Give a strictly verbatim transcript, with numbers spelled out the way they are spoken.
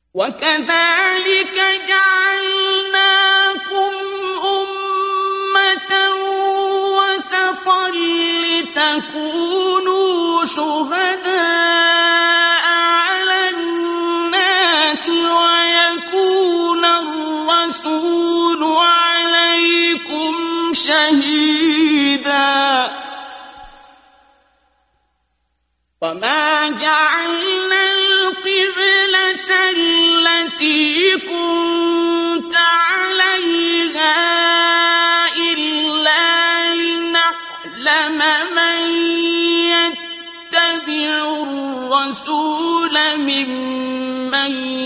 وكذلك جعلناكم أمة وسطا لتكونوا شهداء على الناس ويكون الرسول عليكم شهيدا وما جعلنا القبلة التي كنت عليها إلا لنعلم من يتبع الرسول ممن